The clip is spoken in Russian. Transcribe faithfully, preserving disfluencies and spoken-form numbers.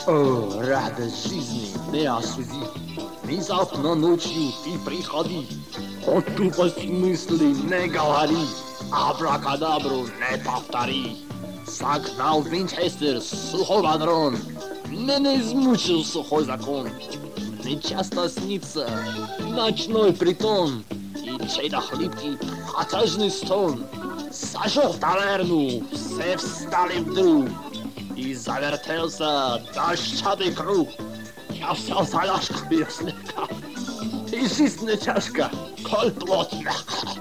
О, радость жизни, не осуди. Внезапно ночью ты приходи. О тупости мысли не говори. Абракадабру не повтори. Согнал Винчестер сухой патрон. Меня измучил сухой закон. Мне часто снится ночной притон и чей-то хлипкий протяжный стон. Сошел в таверну, все встали вдруг, и завертелся дощатый круг. Я взял за ляжку ее слегка, и жизнь не тяжка, коль плоть мягка.